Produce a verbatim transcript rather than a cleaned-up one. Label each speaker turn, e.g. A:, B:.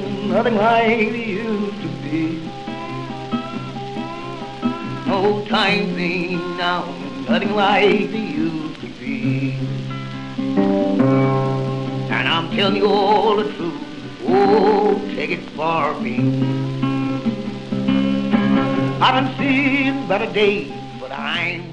A: nothing like they used to be. No times ain't now, nothing like they used to be. And I'm telling you all the truth, oh, take it for me. I done seen better days, but I'm